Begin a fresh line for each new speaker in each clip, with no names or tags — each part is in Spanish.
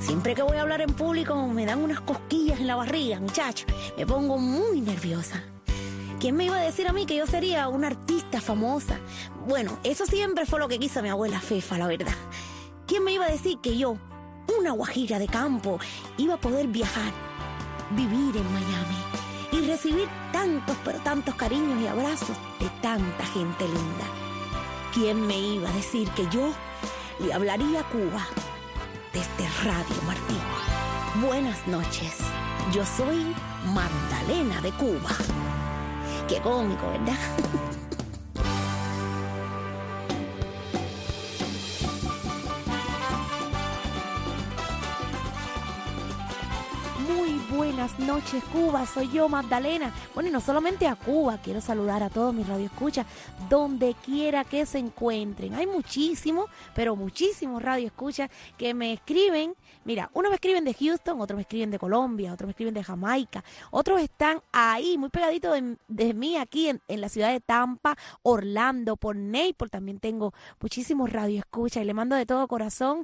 Siempre que voy a hablar en público me dan unas cosquillas en la barriga, muchacho. Me pongo muy nerviosa. ¿Quién me iba a decir a mí que yo sería una artista famosa? Bueno, eso siempre fue lo que quiso mi abuela Fefa, la verdad. ¿Quién me iba a decir que yo, una guajira de campo, iba a poder viajar, vivir en Miami y recibir tantos, pero tantos cariños y abrazos de tanta gente linda? ¿Quién me iba a decir que yo le hablaría a Cuba desde Radio Martí? Buenas noches, yo soy Magdalena de Cuba. Qué cómico, ¿verdad? Muy buenas noches, Cuba, soy yo, Magdalena. Bueno, y no solamente a Cuba, quiero saludar a todos mis radioescuchas, donde quiera que se encuentren. Hay muchísimos, pero muchísimos radioescuchas que me escriben. Mira, unos me escriben de Houston, otros me escriben de Colombia, otros me escriben de Jamaica, otros están ahí, muy pegaditos de mí, aquí en la ciudad de Tampa, Orlando, por Naples. También tengo muchísimos radioescuchas y le mando de todo corazón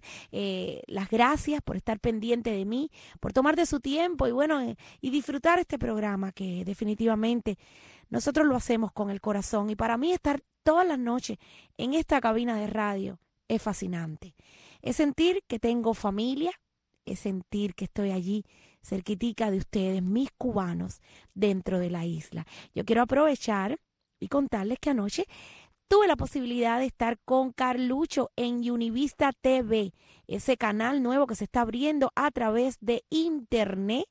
las gracias por estar pendiente de mí, por tomarte su tiempo y bueno, y disfrutar este programa que definitivamente nosotros lo hacemos con el corazón. Y para mí estar todas las noches en esta cabina de radio es fascinante. Es sentir que tengo familia, es sentir que estoy allí cerquitica de ustedes, mis cubanos, dentro de la isla. Yo quiero aprovechar y contarles que anoche tuve la posibilidad de estar con Carlucho en Univista TV, ese canal nuevo que se está abriendo a través de internet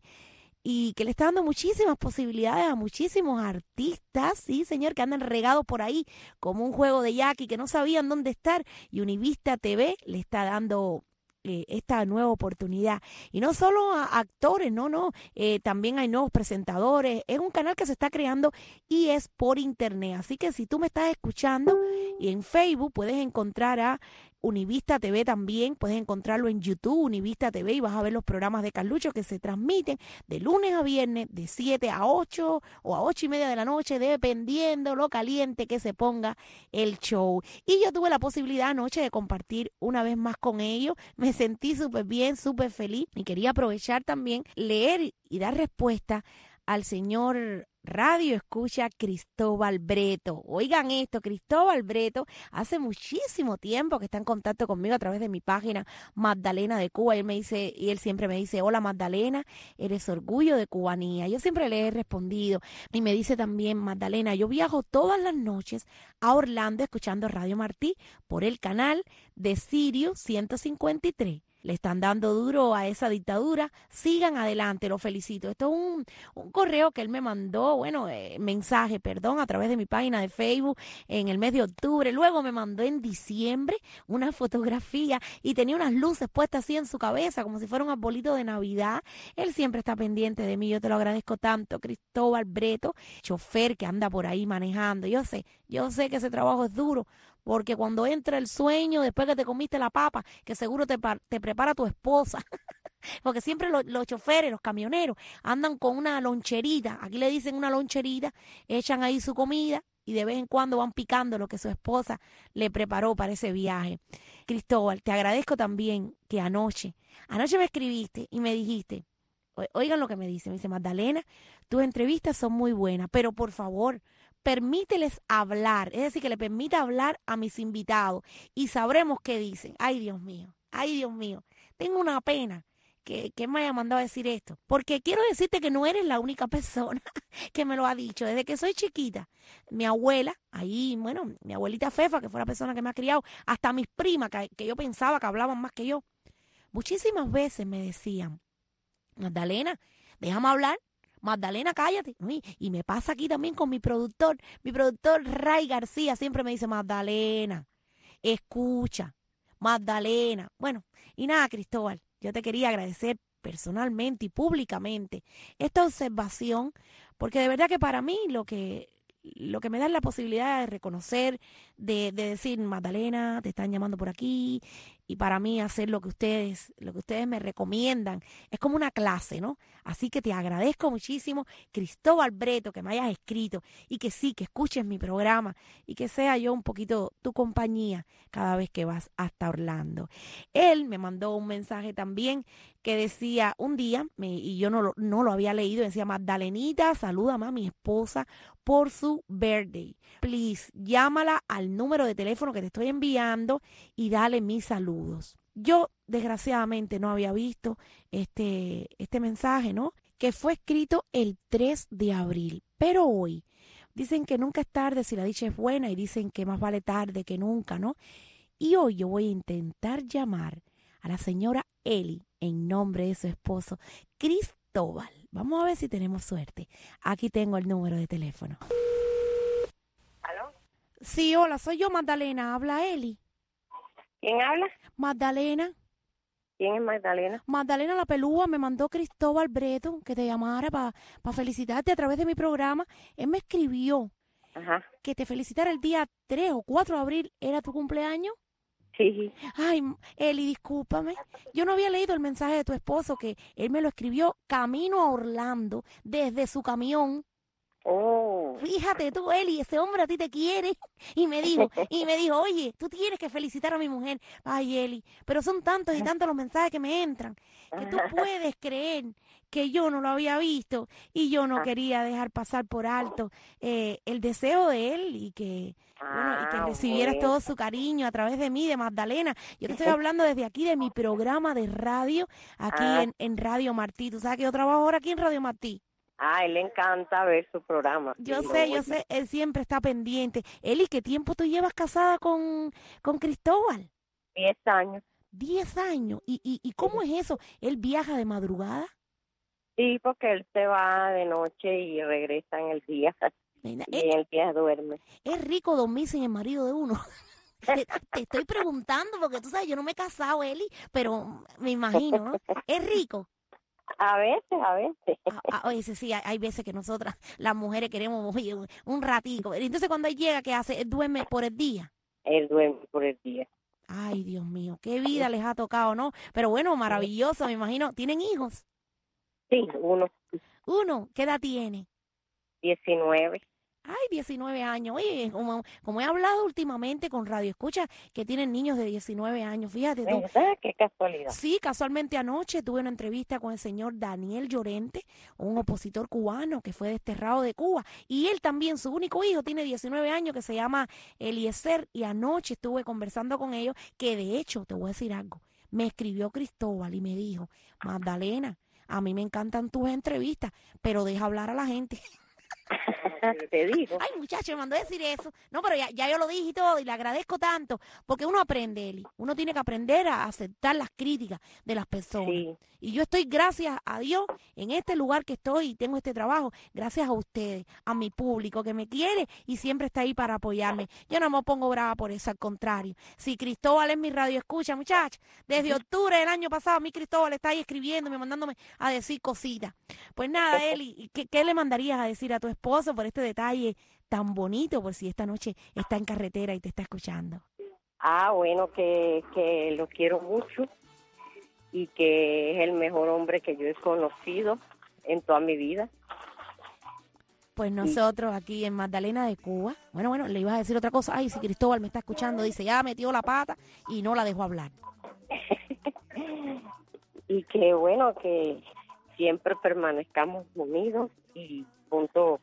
y que le está dando muchísimas posibilidades a muchísimos artistas, sí, señor, que andan regados por ahí como un juego de Jackie, que no sabían dónde estar. Y Univista TV le está dando esta nueva oportunidad. Y no solo a actores, también hay nuevos presentadores. Es un canal que se está creando y es por internet. Así que si tú me estás escuchando y en Facebook puedes encontrar a Univista TV también, puedes encontrarlo en YouTube, Univista TV, y vas a ver los programas de Carlucho que se transmiten de lunes a viernes, de 7 a 8 o a 8:30 de la noche, dependiendo lo caliente que se ponga el show. Y yo tuve la posibilidad anoche de compartir una vez más con ellos. Me sentí súper bien, súper feliz y quería aprovechar también, leer y dar respuesta al señor radio escucha Cristóbal Breto. Oigan esto, Cristóbal Breto hace muchísimo tiempo que está en contacto conmigo a través de mi página Magdalena de Cuba. Y él siempre me dice: hola Magdalena, eres orgullo de cubanía. Yo siempre le he respondido y me dice también: Magdalena, yo viajo todas las noches a Orlando escuchando Radio Martí por el canal de Sirius 153. Le están dando duro a esa dictadura. Sigan adelante, lo felicito. Esto es un correo que él me mandó, mensaje, a través de mi página de Facebook en el mes de octubre. Luego me mandó en diciembre una fotografía y tenía unas luces puestas así en su cabeza, como si fuera un arbolito de Navidad. Él siempre está pendiente de mí. Yo te lo agradezco tanto, Cristóbal Breto, chofer que anda por ahí manejando. Yo sé que ese trabajo es duro, porque cuando entra el sueño, después que te comiste la papa, que seguro te prepara tu esposa, porque siempre los choferes, los camioneros, andan con una loncherita, aquí le dicen una loncherita, echan ahí su comida y de vez en cuando van picando lo que su esposa le preparó para ese viaje. Cristóbal, te agradezco también que anoche me escribiste y me dijiste, oigan lo que me dice Magdalena, tus entrevistas son muy buenas, pero por favor, permíteles hablar, es decir, que le permita hablar a mis invitados y sabremos qué dicen. Ay, Dios mío, tengo una pena que me haya mandado a decir esto, porque quiero decirte que no eres la única persona que me lo ha dicho. Desde que soy chiquita, mi abuela, mi abuelita Fefa, que fue la persona que me ha criado, hasta mis primas, que yo pensaba que hablaban más que yo, muchísimas veces me decían: Magdalena, déjame hablar. Magdalena, cállate. Y me pasa aquí también con mi productor Ray García, siempre me dice: Magdalena, escucha, Magdalena. Bueno, y nada, Cristóbal, yo te quería agradecer personalmente y públicamente esta observación, porque de verdad que para mí lo que lo que me da es la posibilidad de reconocer, de decir, Magdalena, te están llamando por aquí, y para mí hacer lo que ustedes me recomiendan, es como una clase, ¿no? Así que te agradezco muchísimo, Cristóbal Breto, que me hayas escrito y que sí, que escuches mi programa y que sea yo un poquito tu compañía cada vez que vas hasta Orlando. Él me mandó un mensaje también que decía un día, y yo no lo había leído, decía, Magdalenita, salúdame a mi esposa por su birthday. Please, llámala al número de teléfono que te estoy enviando y dale mis saludos. Yo, desgraciadamente, no había visto este mensaje, ¿no? Que fue escrito el 3 de abril. Pero hoy, dicen que nunca es tarde si la dicha es buena y dicen que más vale tarde que nunca, ¿no? Y hoy yo voy a intentar llamar a la señora Eli en nombre de su esposo, Cristóbal. Vamos a ver si tenemos suerte. Aquí tengo el número de teléfono.
¿Aló?
Sí, hola, soy yo, Magdalena. Habla Eli.
¿Quién habla?
Magdalena.
¿Quién es Magdalena?
Magdalena la pelúa me mandó Cristóbal Breto que te llamara para felicitarte a través de mi programa. Él me escribió
Ajá.
que te felicitara el día 3 o 4 de abril. ¿Era tu cumpleaños?
Sí.
Ay, Eli, discúlpame. Yo no había leído el mensaje de tu esposo, que él me lo escribió camino a Orlando desde su camión.
Oh.
Fíjate tú, Eli, ese hombre a ti te quiere. Y me dijo, oye, tú tienes que felicitar a mi mujer. Ay, Eli, pero son tantos y tantos los mensajes que me entran, que tú puedes creer que yo no lo había visto y yo no quería dejar pasar por alto el deseo de él y que, bueno, y que recibieras
Bueno.
todo su cariño a través de mí, de Magdalena. Yo te estoy hablando desde aquí de mi programa de radio, aquí en Radio Martí. Tú sabes que yo trabajo ahora aquí en Radio Martí.
A él le encanta ver su programa.
Yo
Sí,
sé, él siempre está pendiente. Eli, ¿qué tiempo tú llevas casada con Cristóbal?
10 años.
10 años. ¿Y cómo es eso? ¿Él viaja de madrugada?
Sí, porque él se va de noche y regresa en el día.
Nena,
Y en el día duerme.
es rico dormir sin el marido de uno. Te estoy preguntando porque tú sabes, yo no me he casado, Eli, pero me imagino, ¿no? Es rico.
A veces.
Oye, sí, hay veces que nosotras, las mujeres, queremos oye, un ratico. Entonces, cuando él llega, ¿qué hace? Él duerme por el día.
Él duerme por el día.
Ay, Dios mío, qué vida les ha tocado, ¿no? Pero bueno, maravilloso, me imagino. ¿Tienen hijos?
Sí, uno.
Uno, ¿qué edad tiene?
19.
Ay, 19 años. Oye, como he hablado últimamente con Radio Escucha, que tienen niños de 19 años, fíjate tú.
¿Verdad? Qué casualidad.
Sí, casualmente anoche tuve una entrevista con el señor Daniel Llorente, un opositor cubano que fue desterrado de Cuba. Y él también, su único hijo, tiene 19 años, que se llama Eliezer. Y anoche estuve conversando con ellos, que de hecho, te voy a decir algo, me escribió Cristóbal y me dijo, Magdalena, a mí me encantan tus entrevistas, pero deja hablar a la gente.
Te digo.
Ay, muchacho, me mandó a decir eso. No, pero ya yo lo dije y todo, y le agradezco tanto, porque uno aprende, Eli. Uno tiene que aprender a aceptar las críticas de las personas.
Sí.
Y yo estoy, gracias a Dios, en este lugar que estoy y tengo este trabajo, gracias a ustedes, a mi público que me quiere y siempre está ahí para apoyarme. Yo no me pongo brava por eso, al contrario. Si Cristóbal es mi radio escucha, muchachos, desde octubre del año pasado, mi Cristóbal está ahí escribiéndome, mandándome a decir cositas. Pues nada, Eli, ¿qué le mandarías a decir a tu esposo por este detalle tan bonito, por si esta noche está en carretera y te está escuchando?
Bueno, que lo quiero mucho y que es el mejor hombre que yo he conocido en toda mi vida.
Pues nosotros aquí en Magdalena de Cuba, bueno, le ibas a decir otra cosa. Ay, si Cristóbal me está escuchando, dice, ya metió la pata y no la dejó hablar.
Y que bueno, que siempre permanezcamos unidos y junto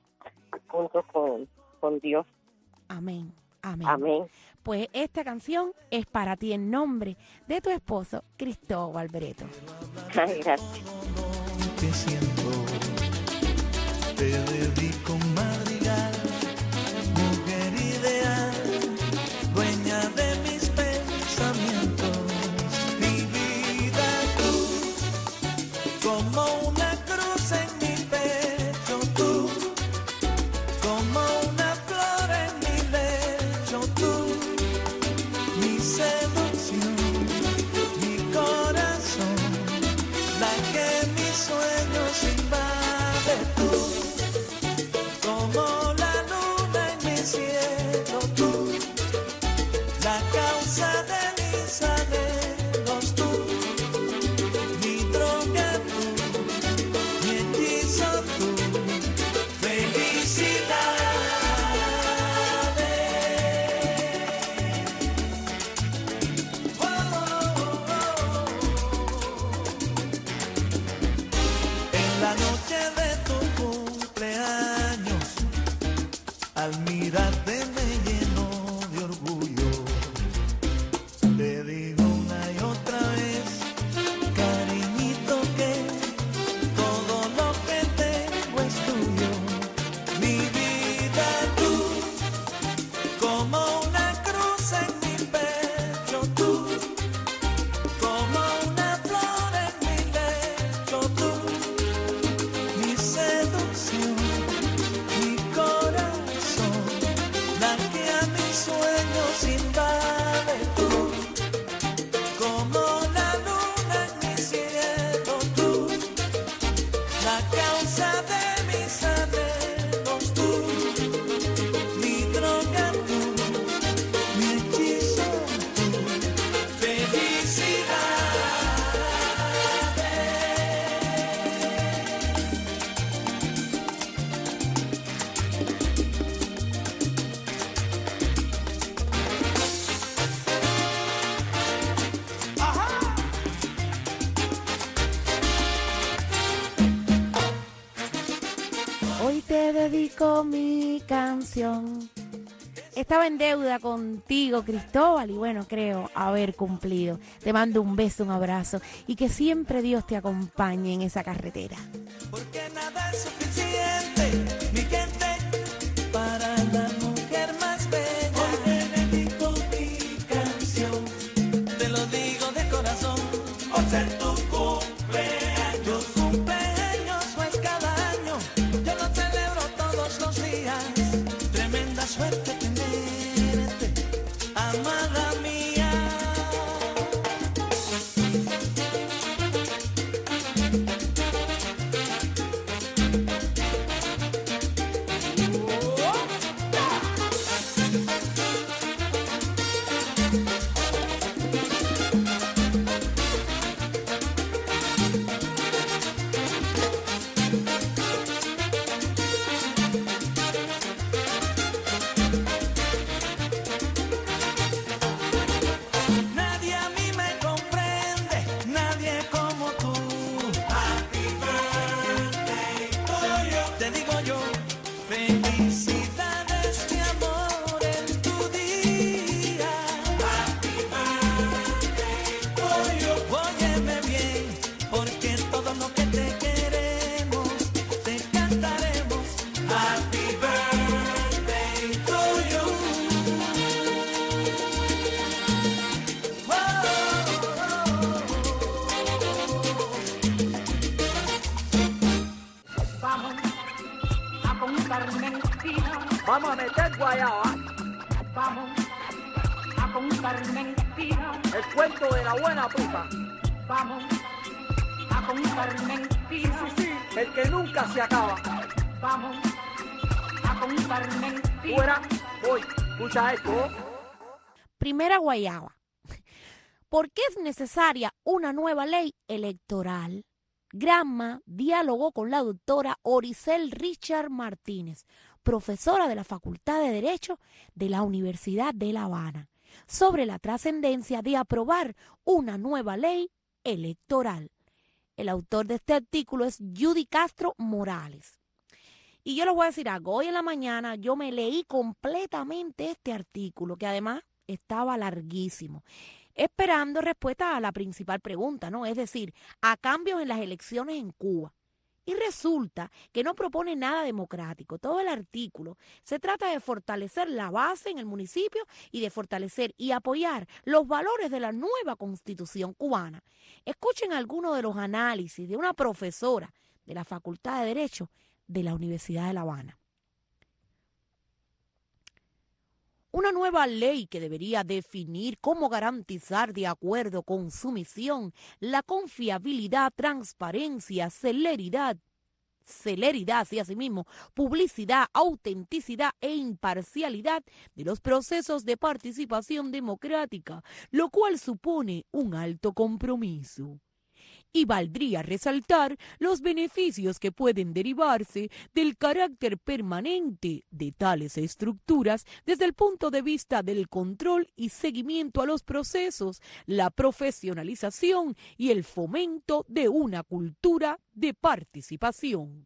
con Dios.
Amén, amén.
Amén.
Pues esta canción es para ti en nombre de tu esposo, Cristóbal Breto.
Ay, gracias.
Que siento, te dedico un madrigal, mujer ideal, dueña de mis pensamientos, mi vida tú, como una cruz en mi pecho tú, como una flor en mi lecho tú, mi seducción, mi corazón, la que mis sueños invade tú. nos invade tú, como la luna en mi cielo tú, la causa de mis anhelos tú, mi droga tú, mi hechizo tú, felicidad.
Hoy te dedico mi canción. Estaba en deuda contigo, Cristóbal, y bueno, creo haber cumplido. Te mando un beso, un abrazo, y que siempre Dios te acompañe en esa carretera.
Porque nada es suficiente, mi gente, para la mujer más bella. Hoy te dedico mi canción, te lo digo de corazón, por ser tu cumpleaños. Tu cumpleaños no es cada año, yo lo celebro todos los días. Tremenda suerte tenerte, amada mía. Nadie a mí me comprende, nadie como tú. Happy birthday to you. Te digo yo, felicidades mi amor en tu día. Happy birthday to you. Óyeme bien, porque todo lo que te queremos, te cantaremos. Happy birthday to you.
Vamos a contar mentiras.
Vamos a meter guayaba,
Vamos a contar mentiras.
el cuento de la buena puta.
Vamos a contar mentiras.
Sí, el que nunca se acaba.
Vamos a contar mentiras.
Fuera, voy, escucha esto.
Primera guayaba. ¿Por qué es necesaria una nueva ley electoral? Granma dialogó con la doctora Oricel Richard Martínez, profesora de la Facultad de Derecho de la Universidad de La Habana, sobre la trascendencia de aprobar una nueva ley electoral. El autor de este artículo es Judy Castro Morales. Y yo les voy a decir algo, hoy en la mañana yo me leí completamente este artículo, que además estaba larguísimo, esperando respuesta a la principal pregunta, ¿no? Es decir, a cambios en las elecciones en Cuba. Y resulta que no propone nada democrático. Todo el artículo se trata de fortalecer la base en el municipio y de fortalecer y apoyar los valores de la nueva Constitución cubana. Escuchen algunos de los análisis de una profesora de la Facultad de Derecho de la Universidad de La Habana. Una nueva ley que debería definir cómo garantizar, de acuerdo con su misión, la confiabilidad, transparencia, celeridad, sí, asimismo, publicidad, autenticidad e imparcialidad de los procesos de participación democrática, lo cual supone un alto compromiso. Y valdría resaltar los beneficios que pueden derivarse del carácter permanente de tales estructuras desde el punto de vista del control y seguimiento a los procesos, la profesionalización y el fomento de una cultura de participación.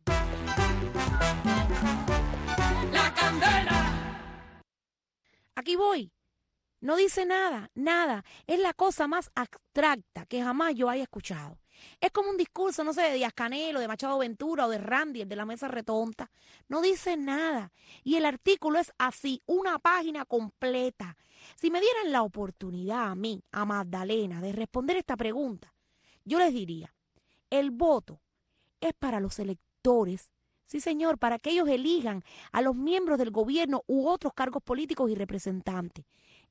La candela.
Aquí voy. No dice nada, nada. Es la cosa más abstracta que jamás yo haya escuchado. Es como un discurso, no sé, de Díaz-Canel, de Machado Ventura o de Randy, el de la mesa redonda. No dice nada. Y el artículo es así, una página completa. Si me dieran la oportunidad a mí, a Magdalena, de responder esta pregunta, yo les diría, el voto es para los electores. Sí, señor, para que ellos elijan a los miembros del gobierno u otros cargos políticos y representantes.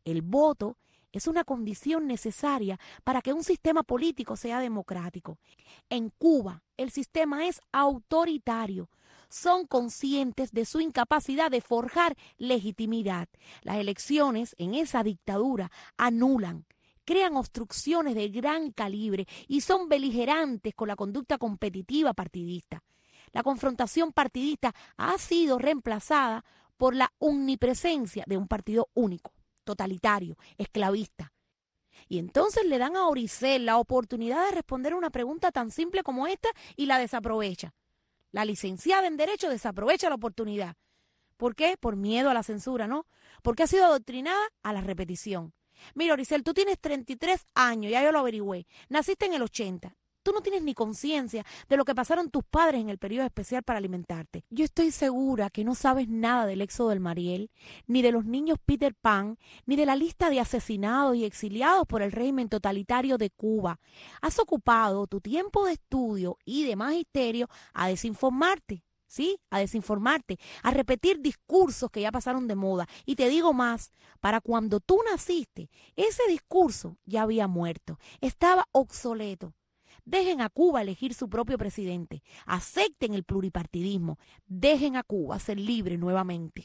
El voto es una condición necesaria para que un sistema político sea democrático. En Cuba, el sistema es autoritario. Son conscientes de su incapacidad de forjar legitimidad. Las elecciones en esa dictadura anulan, crean obstrucciones de gran calibre y son beligerantes con la conducta competitiva partidista. La confrontación partidista ha sido reemplazada por la omnipresencia de un partido único, totalitario, esclavista. Y entonces le dan a Oricel la oportunidad de responder una pregunta tan simple como esta y la desaprovecha. La licenciada en Derecho desaprovecha la oportunidad. ¿Por qué? Por miedo a la censura, ¿no? Porque ha sido adoctrinada a la repetición. Mira, Oricel, tú tienes 33 años, ya yo lo averigüé. Naciste en el 80. Tú no tienes ni conciencia de lo que pasaron tus padres en el periodo especial para alimentarte. Yo estoy segura que no sabes nada del éxodo del Mariel, ni de los niños Peter Pan, ni de la lista de asesinados y exiliados por el régimen totalitario de Cuba. Has ocupado tu tiempo de estudio y de magisterio a desinformarte. ¿Sí? A desinformarte, a repetir discursos que ya pasaron de moda. Y te digo más, para cuando tú naciste, ese discurso ya había muerto, estaba obsoleto. Dejen a Cuba elegir su propio presidente, acepten el pluripartidismo, dejen a Cuba ser libre nuevamente.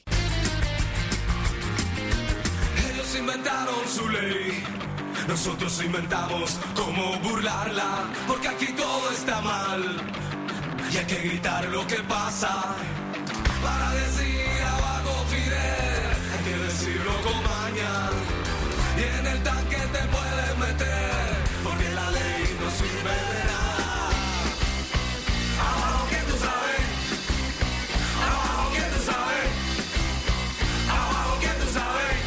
Ellos inventaron su ley, nosotros inventamos cómo burlarla, porque aquí todo está mal y hay que gritar lo que pasa para decir abajo Fidel, hay que decirlo con maña y en el tanque te puedes meter, porque la ley no sirve de nada. Abajo que tú sabes, abajo que tú sabes, abajo que tú sabes.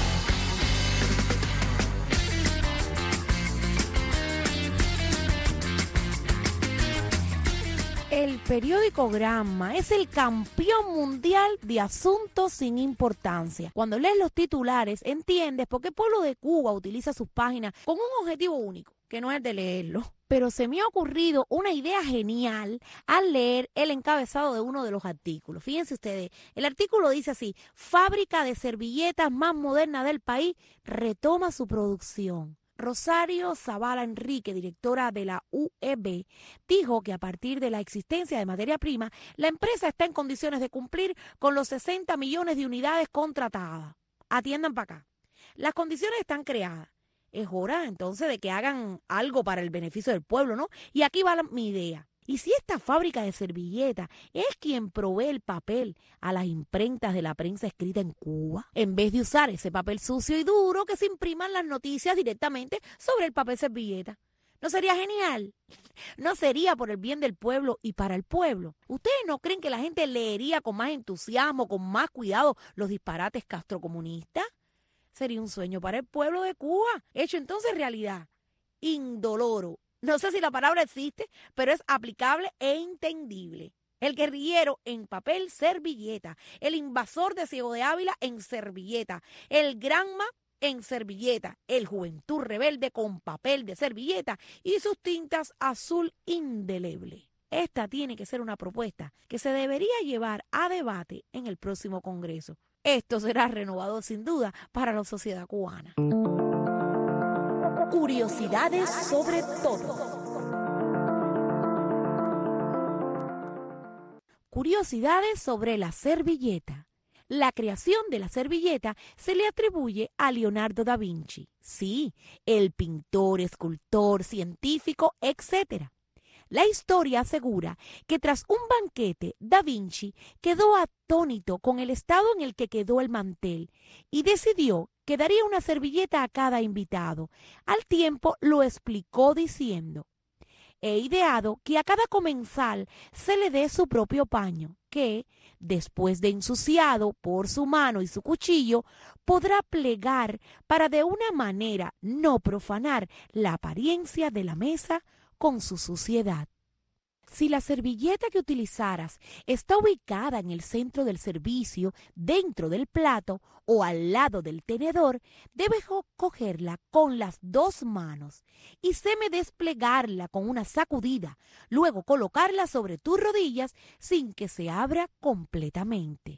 El periódico Gramma es el campeón mundial de asuntos sin importancia. Cuando lees los titulares, entiendes por qué el pueblo de Cuba utiliza sus páginas con un objetivo único, que no es de leerlo. Pero se me ha ocurrido una idea genial al leer el encabezado de uno de los artículos. Fíjense ustedes, el artículo dice así: fábrica de servilletas más moderna del país retoma su producción. Rosario Zavala Enrique, directora de la UEB, dijo que a partir de la existencia de materia prima, la empresa está en condiciones de cumplir con los 60 millones de unidades contratadas. Atiendan para acá. Las condiciones están creadas. Es hora entonces de que hagan algo para el beneficio del pueblo, ¿no? Y aquí va mi idea. ¿Y si esta fábrica de servilletas es quien provee el papel a las imprentas de la prensa escrita en Cuba? En vez de usar ese papel sucio y duro, que se impriman las noticias directamente sobre el papel servilleta. ¿No sería genial? ¿No sería por el bien del pueblo y para el pueblo? ¿Ustedes no creen que la gente leería con más entusiasmo, con más cuidado los disparates castrocomunistas? Sería un sueño para el pueblo de Cuba, hecho entonces realidad. Indoloro. No sé si la palabra existe, pero es aplicable e entendible. El guerrillero en papel servilleta, el invasor de Ciego de Ávila en servilleta, el Granma en servilleta, el Juventud Rebelde con papel de servilleta y sus tintas azul indeleble. Esta tiene que ser una propuesta que se debería llevar a debate en el próximo Congreso. Esto será renovador sin duda para la sociedad cubana. Curiosidades sobre todo. Curiosidades sobre la servilleta. La creación de la servilleta se le atribuye a Leonardo da Vinci. Sí, el pintor, escultor, científico, etc. La historia asegura que tras un banquete, Da Vinci quedó atónito con el estado en el que quedó el mantel y decidió que daría una servilleta a cada invitado. Al tiempo lo explicó diciendo: he ideado que a cada comensal se le dé su propio paño, que, después de ensuciado por su mano y su cuchillo, podrá plegar para de una manera no profanar la apariencia de la mesa con su suciedad. Si la servilleta que utilizaras está ubicada en el centro del servicio, dentro del plato o al lado del tenedor, debes cogerla con las dos manos y semidesplegarla con una sacudida, luego colocarla sobre tus rodillas sin que se abra completamente.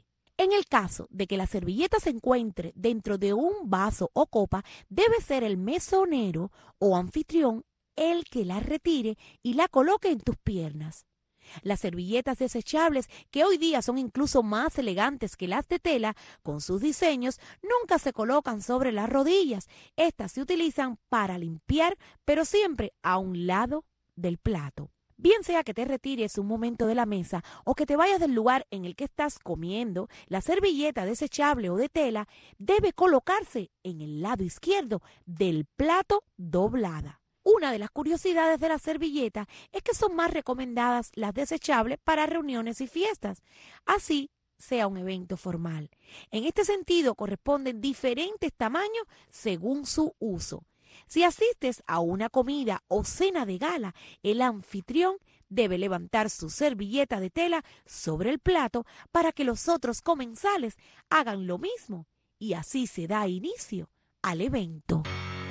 En el caso de que la servilleta se encuentre dentro de un vaso o copa, debe ser el mesonero o anfitrión el que la retire y la coloque en tus piernas. Las servilletas desechables, que hoy día son incluso más elegantes que las de tela, con sus diseños, nunca se colocan sobre las rodillas. Estas se utilizan para limpiar, pero siempre a un lado del plato. Bien sea que te retires un momento de la mesa o que te vayas del lugar en el que estás comiendo, la servilleta desechable o de tela debe colocarse en el lado izquierdo del plato doblada. Una de las curiosidades de la servilleta es que son más recomendadas las desechables para reuniones y fiestas, así sea un evento formal. En este sentido, corresponden diferentes tamaños según su uso. Si asistes a una comida o cena de gala, el anfitrión debe levantar su servilleta de tela sobre el plato para que los otros comensales hagan lo mismo, y así se da inicio al evento.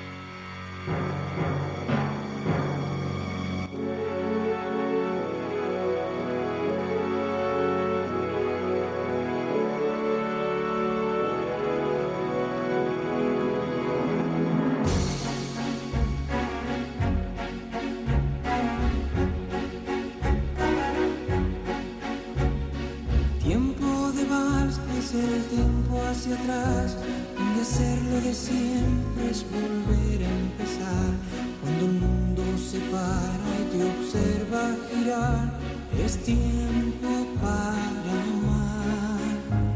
El tiempo hacia atrás, donde hacerlo de siempre es volver a empezar. Cuando el mundo se para y te observa girar, es tiempo para amar.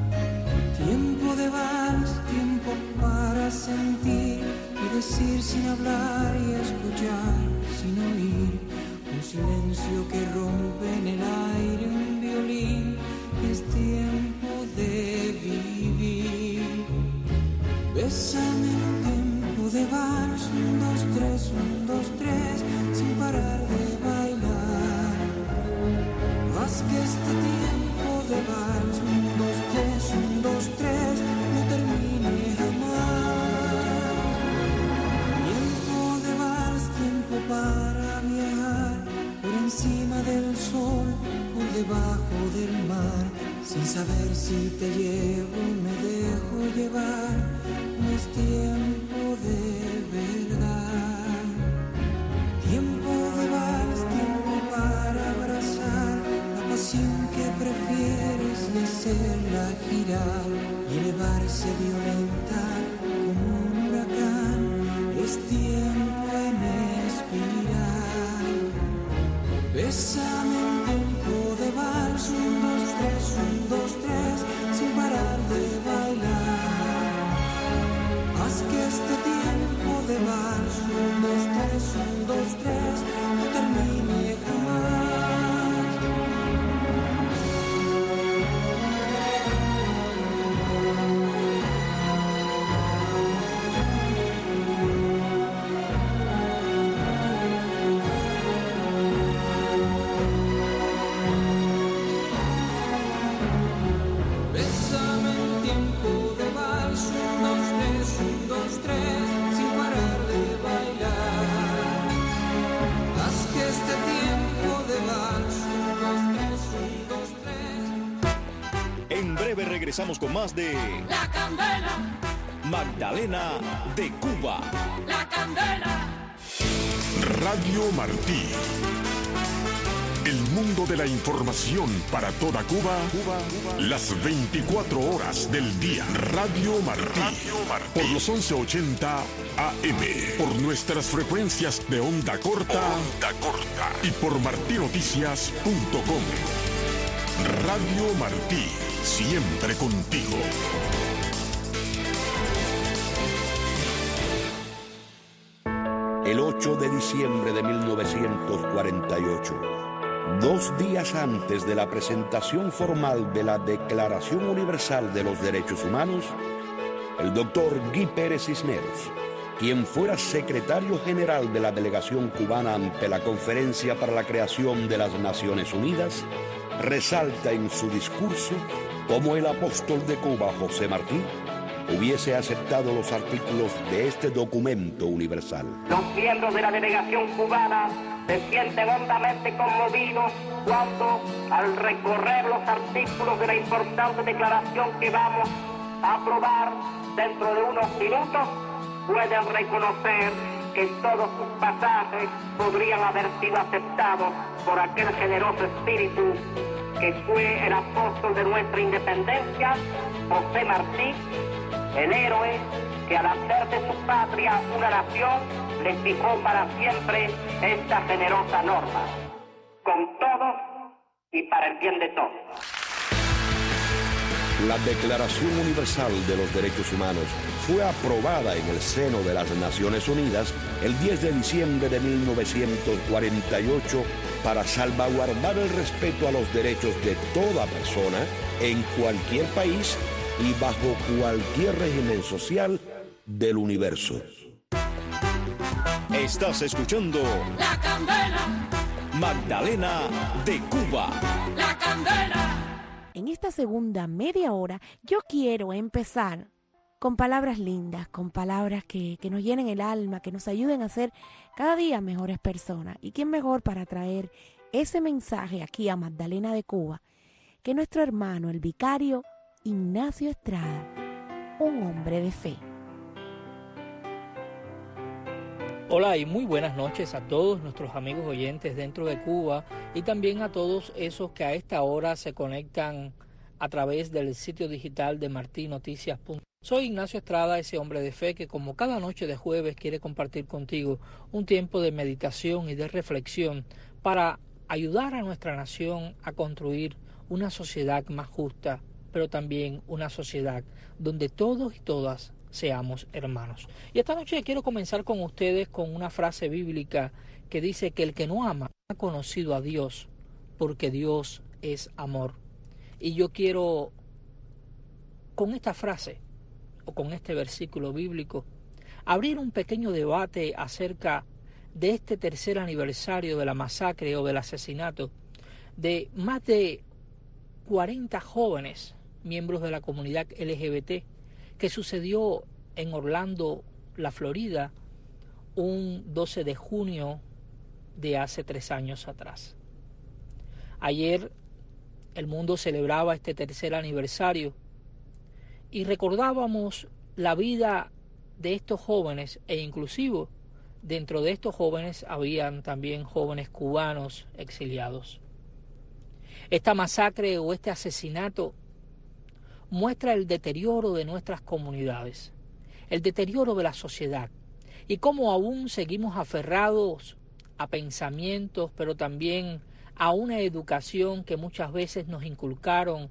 Tiempo de vals, tiempo para sentir y decir sin hablar y escuchar sin oír. Un silencio que rompe en el aire un violín. Es tiempo de vivir. Bésame en tiempo de vals, 1, 2, 3, 1, 2, 3, sin parar de bailar. Haz que este tiempo de vals, 1, 2, 3, 1, 2, 3, no termine jamás. Tiempo de vals, tiempo para viajar por encima del sol, por debajo del mar. Sin saber si te llevo, me dejo llevar, no es tiempo de verdad. Tiempo de vals, tiempo para abrazar la pasión que prefieres y hacerla girar y elevarse violenta como un huracán. Es tiempo en expirar. Bésame en tiempo de vals, 1, 2, 3, 1, 2, 3, sin parar de bailar. Haz que este tiempo de vals, 1, 2, 3, 1, 2, 3, no termine jamás.
Regresamos con más de
La Candela,
Magdalena de Cuba.
La Candela.
Radio Martí. El mundo de la información para toda Cuba, las 24 horas del día. Radio Martí. Por los 1180 AM. Por nuestras frecuencias de onda corta. Y por martinoticias.com. Radio Martí. Siempre contigo.
El 8 de diciembre de 1948, 2 días antes de la presentación formal de la Declaración Universal de los Derechos Humanos, el doctor Guy Pérez Cisneros, quien fuera secretario general de la delegación cubana ante la Conferencia para la Creación de las Naciones Unidas, resalta en su discurso cómo el apóstol de Cuba, José Martí, hubiese aceptado los artículos de este documento universal.
Los miembros de la delegación cubana se sienten hondamente conmovidos cuando, al recorrer los artículos de la importante declaración que vamos a aprobar dentro de unos minutos, pueden reconocer que todos sus pasajes podrían haber sido aceptados por aquel generoso espíritu que fue el apóstol de nuestra independencia, José Martí, el héroe que al hacer de su patria una nación le fijó para siempre esta generosa norma, con todos y para el bien de todos.
La Declaración Universal de los Derechos Humanos fue aprobada en el seno de las Naciones Unidas el 10 de diciembre de 1948 para salvaguardar el respeto a los derechos de toda persona en cualquier país y bajo cualquier régimen social del universo.
Estás escuchando
La Candela,
Magdalena de Cuba.
La Candela.
En esta segunda media hora yo quiero empezar con palabras lindas, con palabras que nos llenen el alma, que nos ayuden a ser cada día mejores personas. ¿Y quién mejor para traer ese mensaje aquí a Magdalena de Cuba que nuestro hermano, el vicario Ignacio Estrada, un hombre de fe?
Hola y muy buenas noches a todos nuestros amigos oyentes dentro de Cuba y también a todos esos que a esta hora se conectan a través del sitio digital de martinoticias.com. Soy Ignacio Estrada, ese hombre de fe que como cada noche de jueves quiere compartir contigo un tiempo de meditación y de reflexión para ayudar a nuestra nación a construir una sociedad más justa, pero también una sociedad donde todos y todas seamos hermanos. Y esta noche quiero comenzar con ustedes con una frase bíblica que dice que el que no ama ha conocido a Dios, porque Dios es amor. Y yo quiero, con esta frase o con este versículo bíblico, abrir un pequeño debate acerca de este tercer aniversario de la masacre o del asesinato de más de 40 jóvenes miembros de la comunidad LGBT que sucedió en Orlando, la Florida, un 12 de junio de hace 3 años atrás. Ayer el mundo celebraba este tercer aniversario y recordábamos la vida de estos jóvenes e inclusive dentro de estos jóvenes habían también jóvenes cubanos exiliados. Esta masacre o este asesinato muestra el deterioro de nuestras comunidades, el deterioro de la sociedad y cómo aún seguimos aferrados a pensamientos, pero también a una educación que muchas veces nos inculcaron,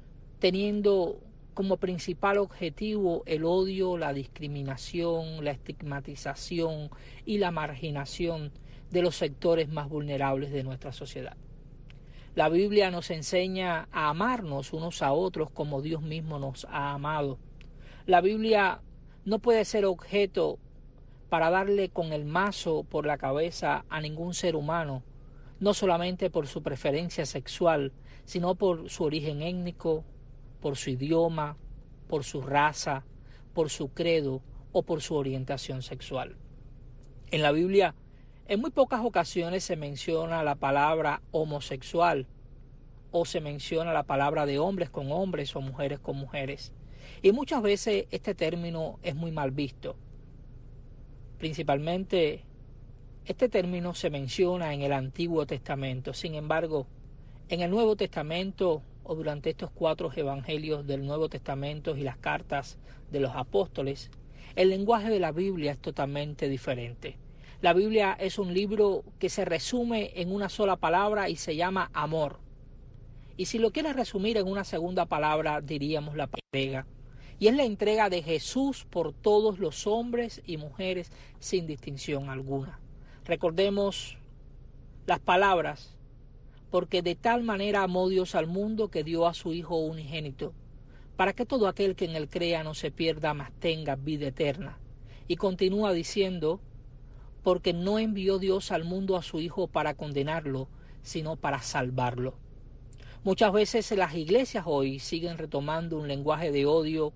teniendo como principal objetivo el odio, la discriminación, la estigmatización y la marginación de los sectores más vulnerables de nuestra sociedad. La Biblia nos enseña a amarnos unos a otros como Dios mismo nos ha amado. La Biblia no puede ser objeto para darle con el mazo por la cabeza a ningún ser humano, no solamente por su preferencia sexual, sino por su origen étnico, por su idioma, por su raza, por su credo o por su orientación sexual. En la Biblia, en muy pocas ocasiones se menciona la palabra homosexual o se menciona la palabra de hombres con hombres o mujeres con mujeres. Y muchas veces este término es muy mal visto. Principalmente este término se menciona en el Antiguo Testamento. Sin embargo, en el Nuevo Testamento o durante estos 4 evangelios del Nuevo Testamento y las cartas de los apóstoles, el lenguaje de la Biblia es totalmente diferente. La Biblia es un libro que se resume en una sola palabra y se llama amor. Y si lo quieres resumir en una segunda palabra, diríamos la entrega. Y es la entrega de Jesús por todos los hombres y mujeres sin distinción alguna. Recordemos las palabras, porque de tal manera amó Dios al mundo que dio a su Hijo unigénito, para que todo aquel que en él crea no se pierda, mas tenga vida eterna. Y continúa diciendo, porque no envió Dios al mundo a su Hijo para condenarlo, sino para salvarlo. Muchas veces las iglesias hoy siguen retomando un lenguaje de odio,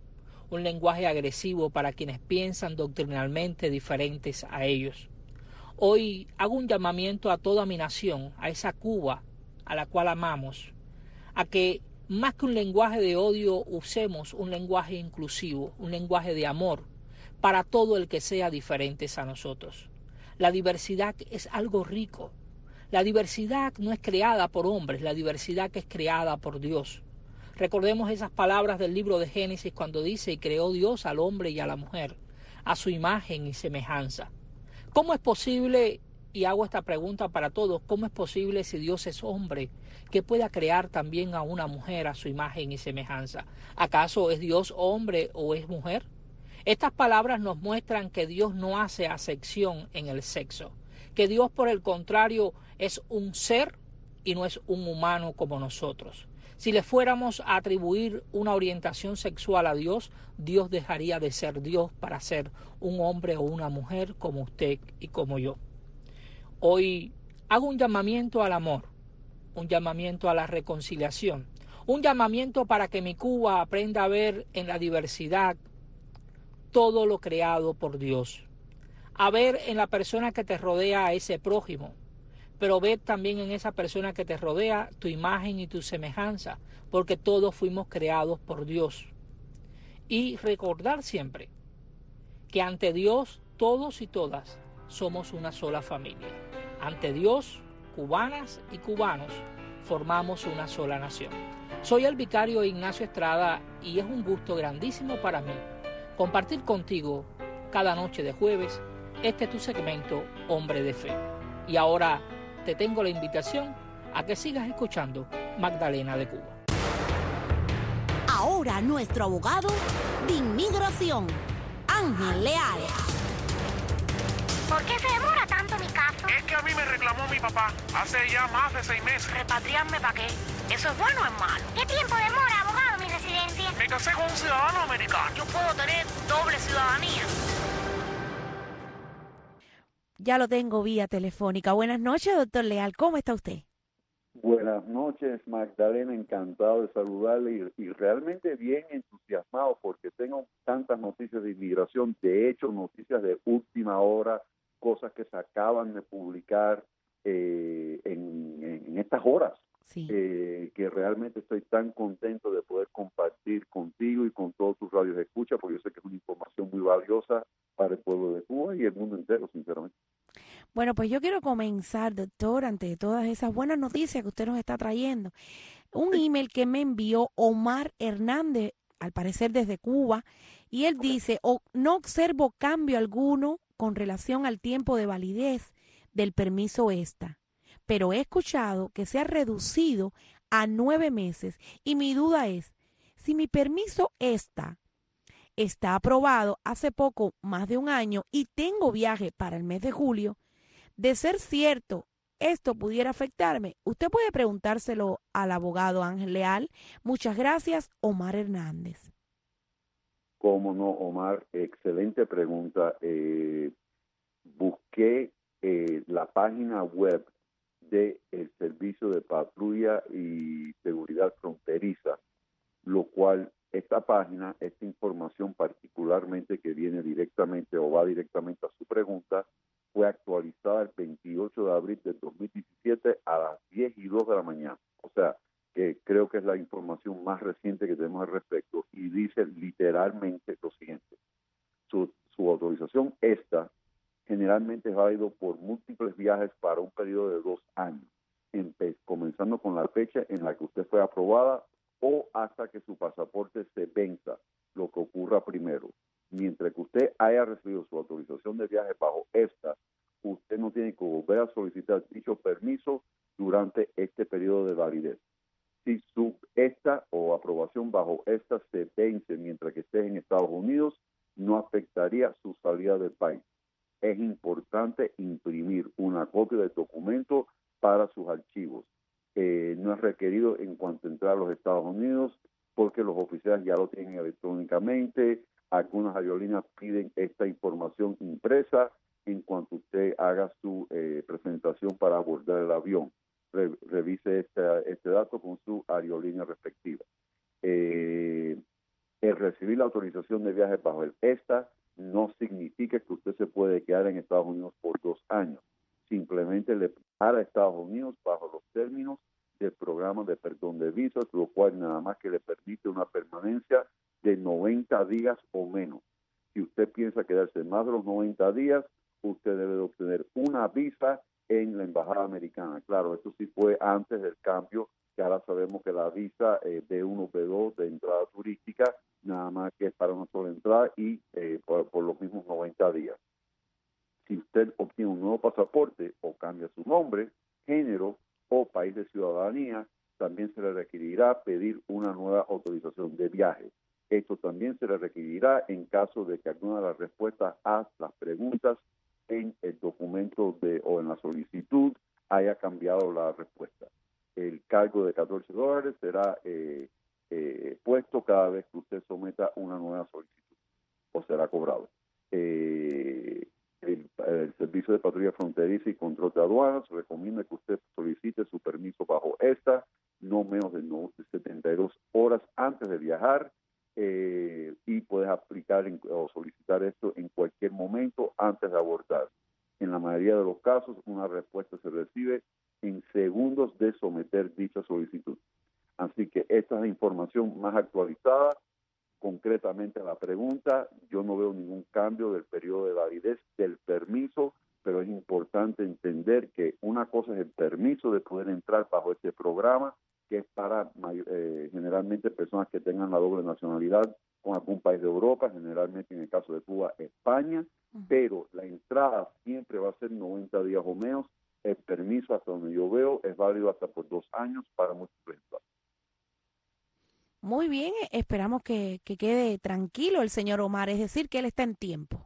un lenguaje agresivo para quienes piensan doctrinalmente diferentes a ellos. Hoy hago un llamamiento a toda mi nación, a esa Cuba a la cual amamos, a que más que un lenguaje de odio usemos un lenguaje inclusivo, un lenguaje de amor para todo el que sea diferente a nosotros. La diversidad es algo rico. La diversidad no es creada por hombres, la diversidad es creada por Dios. Recordemos esas palabras del libro de Génesis cuando dice: y creó Dios al hombre y a la mujer, a su imagen y semejanza. ¿Cómo es posible, y hago esta pregunta para todos, cómo es posible, si Dios es hombre, que pueda crear también a una mujer a su imagen y semejanza? ¿Acaso es Dios hombre o es mujer? Estas palabras nos muestran que Dios no hace acepción en el sexo, que Dios, por el contrario, es un ser y no es un humano como nosotros. Si le fuéramos a atribuir una orientación sexual a Dios, Dios dejaría de ser Dios para ser un hombre o una mujer como usted y como yo. Hoy hago un llamamiento al amor, un llamamiento a la reconciliación, un llamamiento para que mi Cuba aprenda a ver en la diversidad todo lo creado por Dios, a ver en la persona que te rodea a ese prójimo, pero ver también en esa persona que te rodea tu imagen y tu semejanza, porque todos fuimos creados por Dios. Y recordar siempre que ante Dios todos y todas somos una sola familia. Ante Dios, cubanas y cubanos, formamos una sola nación. Soy el vicario Ignacio Estrada y es un gusto grandísimo para mí compartir contigo cada noche de jueves tu segmento Hombre de Fe. Y ahora te tengo la invitación a que sigas escuchando Magdalena de Cuba.
Ahora nuestro abogado de inmigración, Ángel Leal.
¿Por qué se demora tanto mi caso?
Es que a mí me reclamó mi papá hace ya más de 6 meses.
¿Repatriarme para qué? ¿Eso es bueno o es malo? ¿Qué tiempo demora, abogado, mi residencia?
Me casé con un ciudadano americano.
Yo puedo tener doble ciudadanía.
Ya lo tengo vía telefónica. Buenas noches, doctor Leal. ¿Cómo está usted?
Buenas noches, Magdalena. Encantado de saludarle y realmente bien entusiasmado porque tengo tantas noticias de inmigración. De hecho, noticias de última hora, cosas que se acaban de publicar en estas horas.
Sí.
Que realmente estoy tan contento de poder compartir contigo y con todos tus radios de escucha, porque yo sé que es una información muy valiosa para el pueblo de Cuba y el mundo entero, sinceramente.
Bueno, pues yo quiero comenzar, doctor, ante todas esas buenas noticias que usted nos está trayendo. Un email que me envió Omar Hernández, al parecer desde Cuba, y él dice: no observo cambio alguno con relación al tiempo de validez del permiso ESTA, pero he escuchado que se ha reducido a 9 meses y mi duda es, si mi permiso ESTA está aprobado hace poco, más de un año, y tengo viaje para el mes de julio, de ser cierto, esto pudiera afectarme. Usted puede preguntárselo al abogado Ángel Leal. Muchas gracias, Omar Hernández.
Cómo no, Omar, excelente pregunta. Busqué la página web del Servicio de Patrulla y Seguridad Fronteriza, lo cual esta página, esta información particularmente que viene directamente o va directamente a su pregunta, fue actualizada el 28 de abril del 2017 a las 10:02 de la mañana. O sea, que creo que es la información más reciente que tenemos al respecto y dice literalmente lo siguiente. Su autorización esta generalmente es válido por múltiples viajes para un periodo de 2 años, comenzando con la fecha en la que usted fue aprobada o hasta que su pasaporte se venza, lo que ocurra primero. Mientras que usted haya recibido su autorización de viaje bajo esta, usted no tiene que volver a solicitar dicho permiso durante este periodo de validez. Si su esta o aprobación bajo esta se vence mientras que esté en Estados Unidos, no afectaría su salida del país. Es importante imprimir una copia del documento para sus archivos. No es requerido en cuanto a entrar a los Estados Unidos porque los oficiales ya lo tienen electrónicamente. Algunas aerolíneas piden esta información impresa en cuanto usted haga su presentación para abordar el avión. Revise este dato con su aerolínea respectiva. El recibir la autorización de viaje bajo el ESTA no significa que usted se puede quedar en Estados Unidos por 2 años. Simplemente le paga a Estados Unidos bajo los términos del programa de perdón de visas, lo cual nada más que le permite una permanencia de 90 días o menos. Si usted piensa quedarse más de los 90 días, usted debe de obtener una visa en la embajada americana. Claro, esto sí fue antes del cambio, que ahora sabemos que la visa B1, B2 de entrada turística, nada más que es para una sola entrada y por los mismos 90 días. Si usted obtiene un nuevo pasaporte o cambia su nombre, género o país de ciudadanía, también se le requerirá pedir una nueva autorización de viaje. Esto también se le requerirá en caso de que alguna de las respuestas a las preguntas en el documento o en la solicitud haya cambiado la respuesta. El cargo de $14 será puesto cada vez que usted someta una nueva solicitud o será cobrado. El Servicio de Patrulla Fronteriza y Control de Aduanas recomienda que usted solicite su permiso bajo ESTA no menos de 72 horas antes de viajar y puedes aplicar o solicitar esto en cualquier momento antes de abordar. En la mayoría de los casos, una respuesta se recibe en segundos de someter dicha solicitud. Así que esta es la información más actualizada. Concretamente a la pregunta, yo no veo ningún cambio del periodo de validez del permiso, pero es importante entender que una cosa es el permiso de poder entrar bajo este programa, que es para generalmente personas que tengan la doble nacionalidad con algún país de Europa, generalmente en el caso de Cuba, España, pero la entrada siempre va a ser 90 días o menos. El permiso, hasta donde yo veo, es válido hasta por 2 años para muchos ejemplares.
Muy bien, esperamos que quede tranquilo el señor Omar, es decir, que él está en tiempo.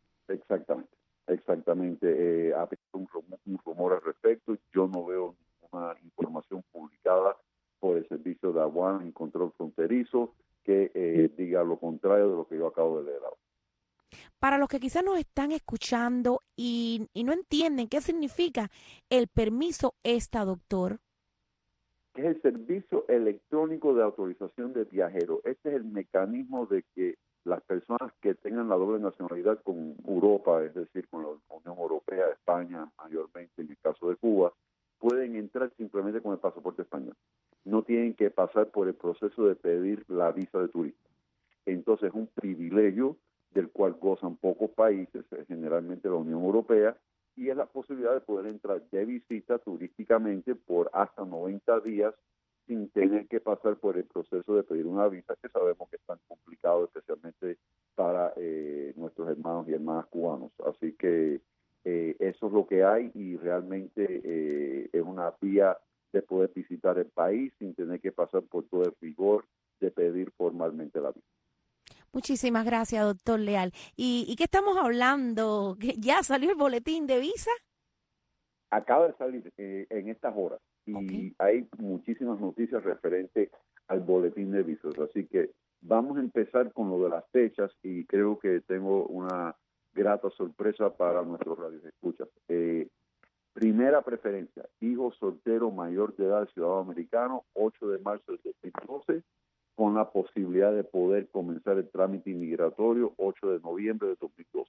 Exactamente. Ha habido un rumor al respecto. Yo no veo ninguna información publicada por el Servicio de Aduanas y Control Fronterizo que diga lo contrario de lo que yo acabo de leer ahora.
Para los que quizás nos están escuchando y no entienden qué significa el permiso ESTA, doctor.
Es el Servicio Electrónico de Autorización de Viajeros. Este es el mecanismo de que las personas que tengan la doble nacionalidad con Europa, es decir, con la Unión Europea, España mayormente en el caso de Cuba, pueden entrar simplemente con el pasaporte español. No tienen que pasar por el proceso de pedir la visa de turista. Entonces es un privilegio del cual gozan pocos países, generalmente la Unión Europea, y es la posibilidad de poder entrar de visita turísticamente por hasta 90 días sin tener que pasar por el proceso de pedir una visa, que sabemos que es tan complicado, especialmente para nuestros hermanos y hermanas cubanos. Así que eso es lo que hay y realmente es una vía de poder visitar el país sin tener que pasar por todo el rigor de pedir formalmente la visa.
Muchísimas gracias, doctor Leal. ¿Y qué estamos hablando? ¿Ya salió el boletín de visa?
Acaba de salir en estas horas y hay muchísimas noticias referentes al boletín de visas. Así que vamos a empezar con lo de las fechas y creo que tengo una grata sorpresa para nuestros radioescuchas. Primera preferencia, hijo soltero mayor de edad ciudadano americano, 8 de marzo del 2012, con la posibilidad de poder comenzar el trámite inmigratorio 8 de noviembre de 2012.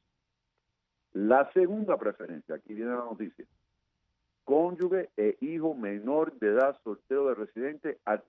La segunda preferencia, aquí viene la noticia, cónyuge e hijo menor de edad soltero de residente al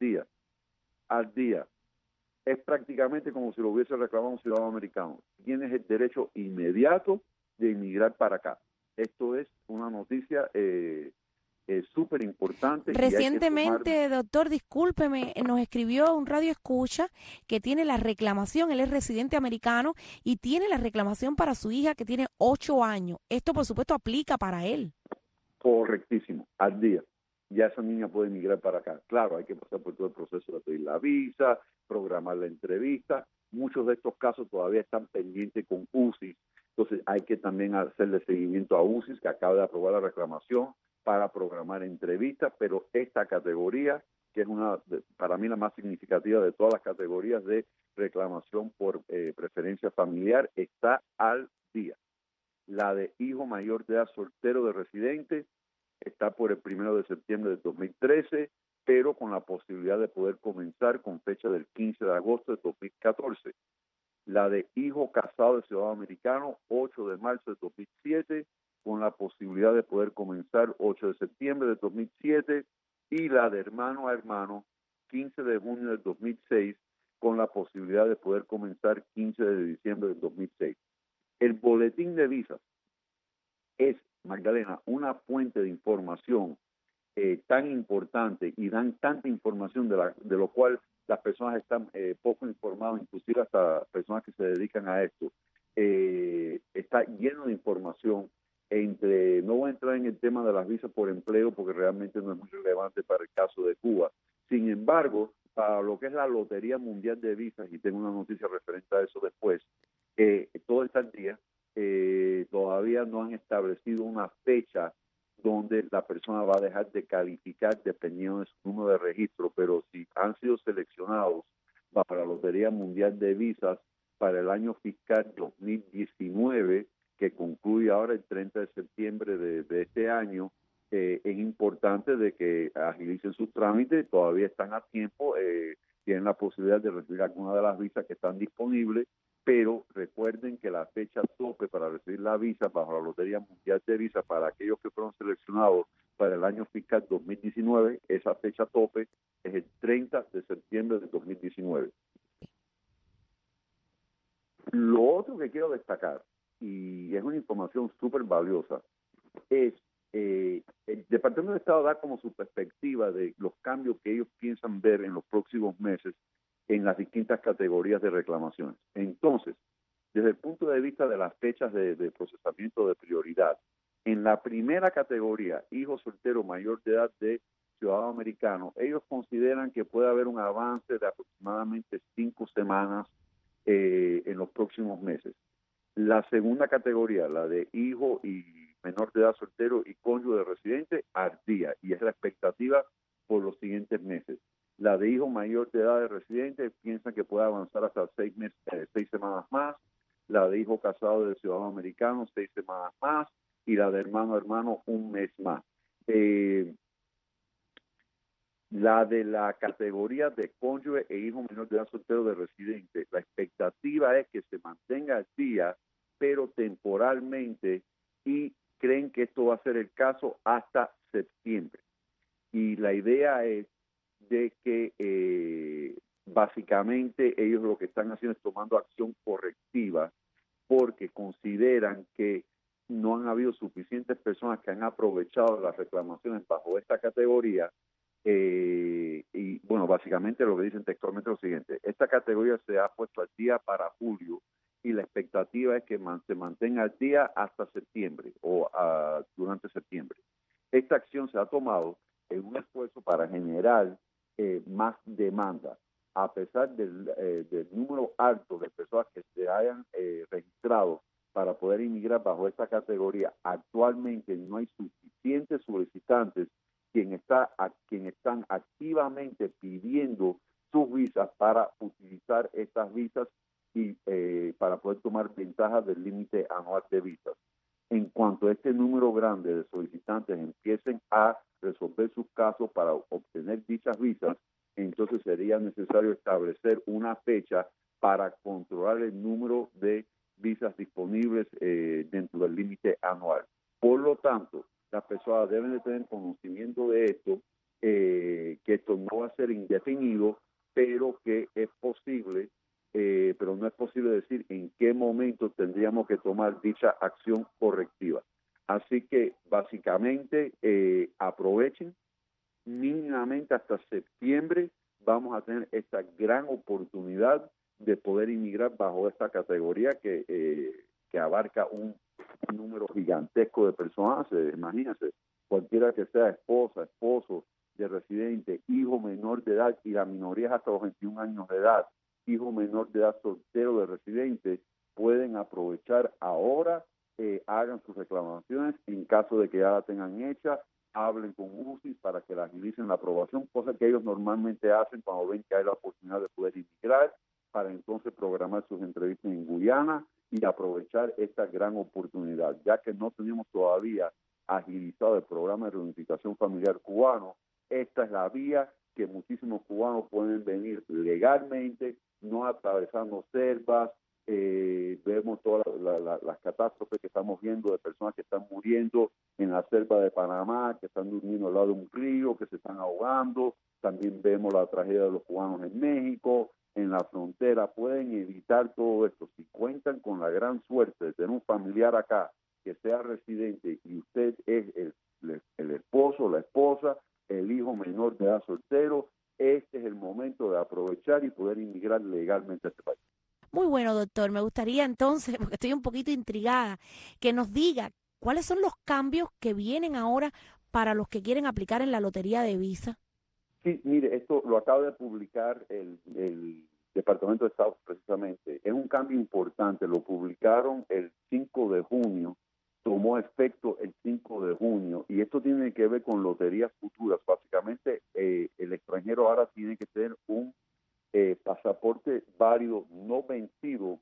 día. Es prácticamente como si lo hubiese reclamado un ciudadano americano. Tienes el derecho inmediato de inmigrar para acá. Esto es una noticia súper importante.
Recientemente, doctor, discúlpeme, nos escribió un radio escucha que tiene la reclamación, él es residente americano y tiene la reclamación para su hija que tiene 8 años. Esto, por supuesto, aplica para él.
Correctísimo, al día. Ya esa niña puede emigrar para acá. Claro, hay que pasar por todo el proceso de pedir la visa, programar la entrevista. Muchos de estos casos todavía están pendientes con UCIS. Entonces hay que también hacerle seguimiento a UCIS, que acaba de aprobar la reclamación para programar entrevistas, pero esta categoría, que es para mí la más significativa de todas las categorías de reclamación por preferencia familiar, está al día. La de hijo mayor de edad soltero de residente está por el 1 de septiembre de 2013, pero con la posibilidad de poder comenzar con fecha del 15 de agosto de 2014. La de hijo casado de ciudadano americano, 8 de marzo de 2007, con la posibilidad de poder comenzar 8 de septiembre de 2007, y la de hermano a hermano, 15 de junio del 2006, con la posibilidad de poder comenzar 15 de diciembre del 2006. El boletín de visas es, Magdalena, una fuente de información tan importante y dan tanta información de lo cual las personas están poco informadas, inclusive hasta personas que se dedican a esto. Está lleno de información. No voy a entrar en el tema de las visas por empleo porque realmente no es muy relevante para el caso de Cuba. Sin embargo, para lo que es la Lotería Mundial de Visas, y tengo una noticia referente a eso después, todo está al día. Todavía no han establecido una fecha donde la persona va a dejar de calificar dependiendo de su número de registro, pero si han sido seleccionados para la Lotería Mundial de Visas para el año fiscal 2019, que concluye ahora el 30 de septiembre de este año, es importante de que agilicen sus trámites. Todavía están a tiempo, tienen la posibilidad de recibir alguna de las visas que están disponibles, pero recuerden que la fecha tope para recibir la visa bajo la Lotería Mundial de Visas para aquellos que fueron seleccionados para el año fiscal 2019, esa fecha tope es el 30 de septiembre de 2019. Lo otro que quiero destacar, y es una información súper valiosa, es el Departamento de Estado da como su perspectiva de los cambios que ellos piensan ver en los próximos meses en las distintas categorías de reclamaciones. Entonces, desde el punto de vista de las fechas de procesamiento de prioridad, en la primera categoría, hijo soltero mayor de edad de ciudadano americano, ellos consideran que puede haber un avance de aproximadamente 5 semanas en los próximos meses. La segunda categoría, la de hijo y menor de edad soltero y cónyuge de residente, al día, y es la expectativa por los siguientes meses. La de hijo mayor de edad de residente piensan que puede avanzar hasta 6 semanas más. La de hijo casado de ciudadano americano, 6 semanas más. Y la de hermano a hermano, 1 mes más. La de la categoría de cónyuge e hijo menor de edad soltero de residente, la expectativa es que se mantenga al día, pero temporalmente, y creen que esto va a ser el caso hasta septiembre. Y la idea es de que básicamente ellos lo que están haciendo es tomando acción correctiva porque consideran que no han habido suficientes personas que han aprovechado las reclamaciones bajo esta categoría. Y bueno, básicamente lo que dicen textualmente es lo siguiente: esta categoría se ha puesto al día para julio y la expectativa es que se mantenga al día hasta septiembre o durante septiembre. Esta acción se ha tomado en un esfuerzo para generar más demanda, a pesar del número alto de personas que se hayan registrado para poder inmigrar bajo esta categoría. Actualmente no hay suficientes solicitantes quienes están activamente pidiendo sus visas para utilizar estas visas y para poder tomar ventaja del límite anual de visas. En cuanto a este número grande de solicitantes empiecen a resolver sus casos para obtener dichas visas, entonces sería necesario establecer una fecha para controlar el número de visas disponibles dentro del límite anual. Por lo tanto, las personas deben de tener conocimiento de esto, que esto no va a ser indefinido, pero que es posible, pero no es posible decir en qué momento tendríamos que tomar dicha acción correctiva. Así que básicamente aprovechen, mínimamente hasta septiembre vamos a tener esta gran oportunidad de poder inmigrar bajo esta categoría que abarca un número gigantesco de personas. Imagínense, cualquiera que sea esposa, esposo de residente, hijo menor de edad, y la minoría es hasta los 21 años de edad, hijo menor de edad soltero de residente, pueden aprovechar ahora, hagan sus reclamaciones en caso de que ya la tengan hecha, hablen con UCI para que la agilicen la aprobación, cosa que ellos normalmente hacen cuando ven que hay la oportunidad de poder inmigrar, para entonces programar sus entrevistas en Guyana y aprovechar esta gran oportunidad, ya que no tenemos todavía agilizado el programa de reunificación familiar cubano. Esta es la vía que muchísimos cubanos pueden venir legalmente, no atravesando selvas, vemos todas las catástrofes que estamos viendo de personas que están muriendo en la selva de Panamá, que están durmiendo al lado de un río, que se están ahogando. También vemos la tragedia de los cubanos en México, en la frontera. Pueden evitar todo esto si cuentan con la gran suerte de tener un familiar acá que sea residente y usted es el esposo, la esposa, el hijo menor de edad soltero. Este es el momento de aprovechar y poder inmigrar legalmente a este país.
Muy bueno, doctor. Me gustaría entonces, porque estoy un poquito intrigada, que nos diga cuáles son los cambios que vienen ahora para los que quieren aplicar en la lotería de visa.
Sí, mire, esto lo acaba de publicar el Departamento de Estado precisamente. Es un cambio importante. Lo publicaron el 5 de junio, tomó efecto el 5 de junio, y esto tiene que ver con loterías futuras. Básicamente, el extranjero ahora tiene que tener un pasaporte válido, no vencido,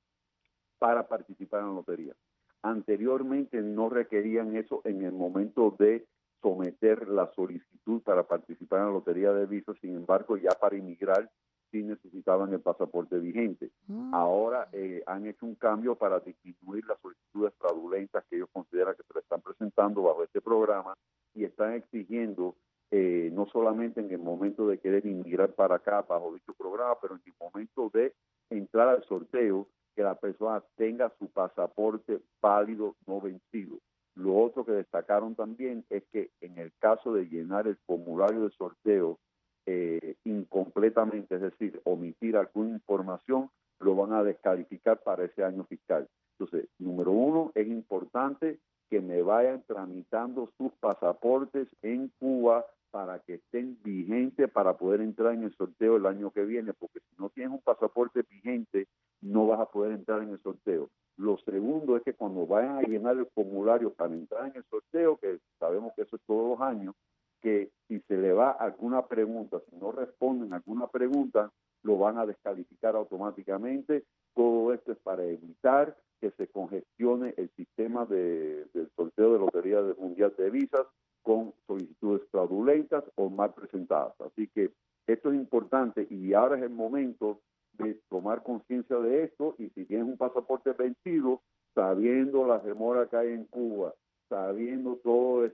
para participar en la lotería. Anteriormente no requerían eso en el momento de someter la solicitud para participar en la lotería de visa. Sin embargo, ya para inmigrar sí necesitaban el pasaporte vigente. Ahora han hecho un cambio para disminuir las solicitudes fraudulentas que ellos consideran que se le están presentando bajo este programa, y están exigiendo no solamente en el momento de querer inmigrar para acá bajo dicho programa, pero en el momento de entrar al sorteo, que la persona tenga su pasaporte válido, no vencido. Lo otro que destacaron también es que en el caso de llenar el formulario de sorteo incompletamente, es decir, omitir alguna información, lo van a descalificar para ese año fiscal. Entonces, número uno, es importante que me vayan tramitando sus pasaportes en Cuba para que estén vigentes para poder entrar en el sorteo el año que viene, porque si no tienes un pasaporte vigente, no vas a poder entrar en el sorteo. Lo segundo es que cuando vayan a llenar el formulario para entrar en el sorteo, que sabemos que eso es todos los años, que si se le va alguna pregunta, si no responden a alguna pregunta, lo van a descalificar automáticamente. Todo esto es para evitar que se congestione el sistema del sorteo de Lotería Mundial de Visas con solicitudes fraudulentas o mal presentadas. Así que esto es importante, y ahora es el momento de tomar conciencia de esto. Y si tienes un pasaporte vencido, sabiendo las demoras que hay en Cuba, sabiendo todo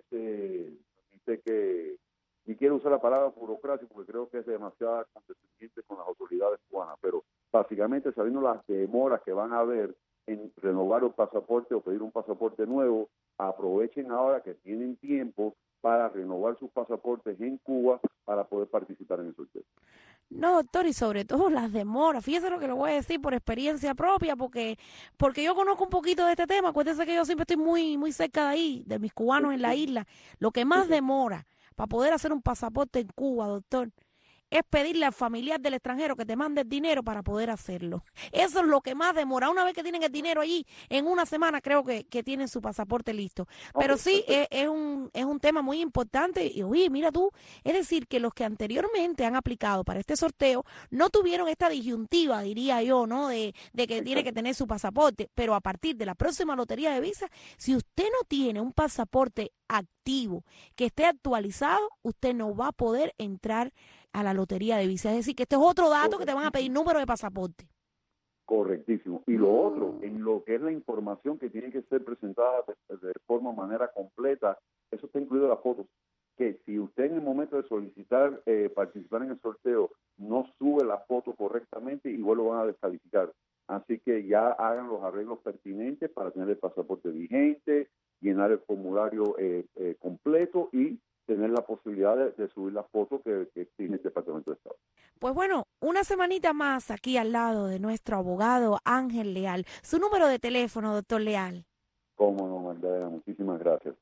y quiero usar la palabra burocracia porque creo que es demasiado condescendiente con las autoridades cubanas, pero básicamente sabiendo las demoras que van a haber en renovar un pasaporte o pedir un pasaporte nuevo, aprovechen ahora que tienen tiempo para renovar sus pasaportes en Cuba para poder participar en el sorteo.
No, doctor, y sobre todo las demoras. Fíjese lo que le voy a decir por experiencia propia, porque yo conozco un poquito de este tema. Acuérdense que yo siempre estoy muy cerca de ahí, de mis cubanos en la isla. Lo que más demora para poder hacer un pasaporte en Cuba, doctor, es pedirle al familiar del extranjero que te mande el dinero para poder hacerlo. Eso es lo que más demora. Una vez que tienen el dinero allí, en una semana creo que tienen su pasaporte listo. Pero sí, es un tema muy importante. Y oye, mira tú, es decir, que los que anteriormente han aplicado para este sorteo no tuvieron esta disyuntiva, diría yo, ¿no? De que tiene que tener su pasaporte. Pero a partir de la próxima lotería de visa, si usted no tiene un pasaporte activo que esté actualizado, usted no va a poder entrar a la lotería de visa. Es decir, que este es otro dato que te van a pedir número de pasaporte.
Correctísimo. Y lo otro, en lo que es la información que tiene que ser presentada de manera completa, eso está incluido en las fotos. Que si usted en el momento de solicitar participar en el sorteo no sube la foto correctamente, igual lo van a descalificar. Así que ya hagan los arreglos pertinentes para tener el pasaporte vigente, llenar el formulario completo y tener la posibilidad de subir la foto que exige el Departamento de Estado.
Pues bueno, una semanita más aquí al lado de nuestro abogado Ángel Leal. Su número de teléfono, doctor Leal.
Cómo no, Magdalena, muchísimas gracias.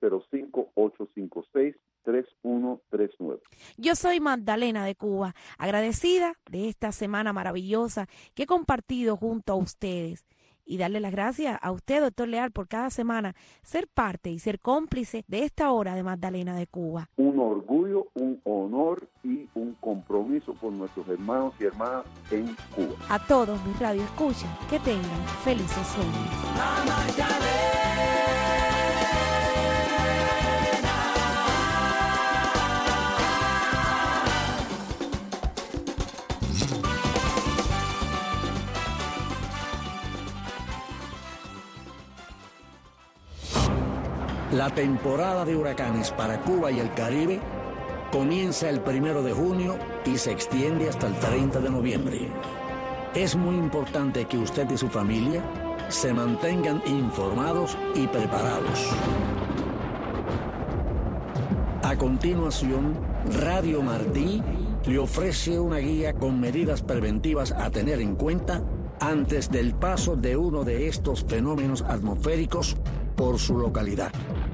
305-856-3139.
Yo soy Magdalena de Cuba, agradecida de esta semana maravillosa que he compartido junto a ustedes. Y darle las gracias a usted, doctor Leal, por cada semana ser parte y ser cómplice de esta hora de Magdalena de Cuba.
Un orgullo, un honor y un compromiso por nuestros hermanos y hermanas en Cuba.
A todos mis radioescuchas, que tengan felices sueños.
La temporada de huracanes para Cuba y el Caribe comienza el 1 de junio y se extiende hasta el 30 de noviembre. Es muy importante que usted y su familia se mantengan informados y preparados. A continuación, Radio Martí le ofrece una guía con medidas preventivas a tener en cuenta antes del paso de uno de estos fenómenos atmosféricos por su localidad.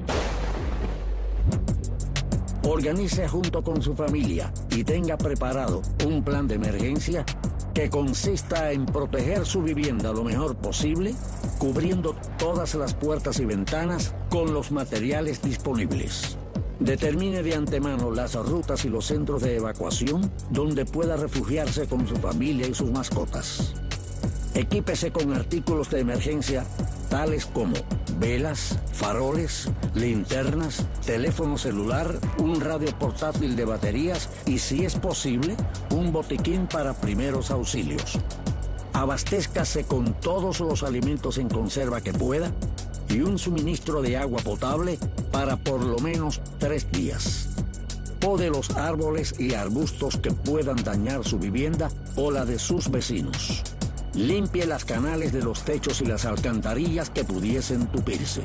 Organice junto con su familia y tenga preparado un plan de emergencia que consista en proteger su vivienda lo mejor posible, cubriendo todas las puertas y ventanas con los materiales disponibles. Determine de antemano las rutas y los centros de evacuación donde pueda refugiarse con su familia y sus mascotas. Equípese con artículos de emergencia tales como velas, faroles, linternas, teléfono celular, un radio portátil de baterías y, si es posible, un botiquín para primeros auxilios. Abastézcase con todos los alimentos en conserva que pueda y un suministro de agua potable para por lo menos 3 días. Pode los árboles y arbustos que puedan dañar su vivienda o la de sus vecinos. Limpie las canales de los techos y las alcantarillas que pudiesen tupirse.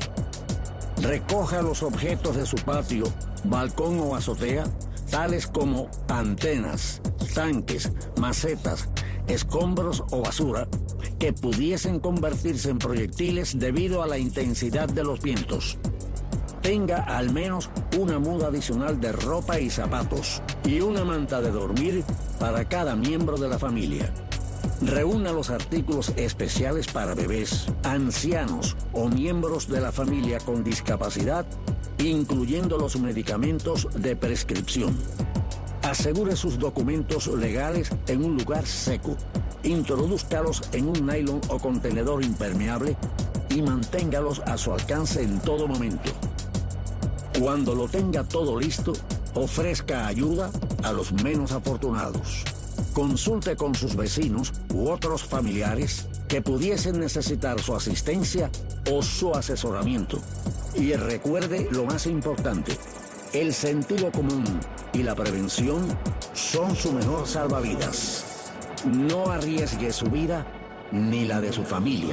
Recoja los objetos de su patio, balcón o azotea, tales como antenas, tanques, macetas, escombros o basura, que pudiesen convertirse en proyectiles debido a la intensidad de los vientos. Tenga al menos una muda adicional de ropa y zapatos y una manta de dormir para cada miembro de la familia. Reúna los artículos especiales para bebés, ancianos o miembros de la familia con discapacidad, incluyendo los medicamentos de prescripción. Asegure sus documentos legales en un lugar seco. Introdúzcalos en un nylon o contenedor impermeable y manténgalos a su alcance en todo momento. Cuando lo tenga todo listo, ofrezca ayuda a los menos afortunados. Consulte con sus vecinos u otros familiares que pudiesen necesitar su asistencia o su asesoramiento. Y recuerde lo más importante: el sentido común y la prevención son su mejor salvavidas. No arriesgue su vida ni la de su familia.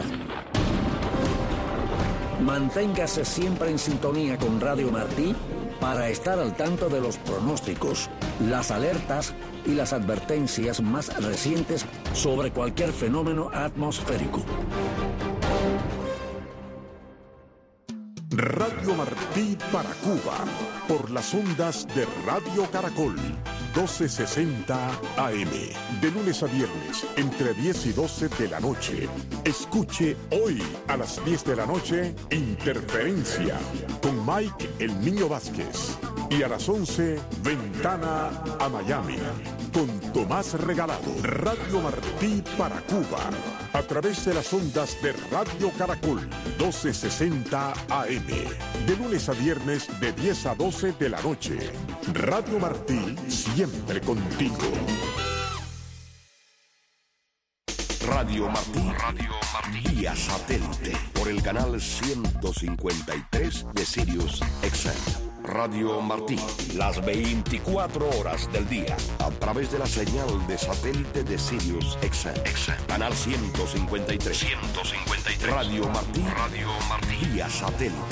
Manténgase siempre en sintonía con Radio Martí para estar al tanto de los pronósticos, las alertas y las advertencias más recientes sobre cualquier fenómeno atmosférico.
Radio Martí para Cuba, por las ondas de Radio Caracol, 1260 AM, de lunes a viernes, entre 10 y 12 de la noche. Escuche hoy a las 10 de la noche, Interferencia, con Mike El Niño Vázquez. Y a las 11, Ventana a Miami, con Tomás Regalado. Radio Martí para Cuba, a través de las ondas de Radio Caracol, 1260 AM, de lunes a viernes, de 10 a 12 de la noche. Radio Martí, siempre contigo.
Radio Martí, vía satélite, por el canal 153 de Sirius XM. Radio Martí, las 24 horas del día, a través de la señal de satélite de Sirius XM. Canal 153. Radio Martí, vía satélite.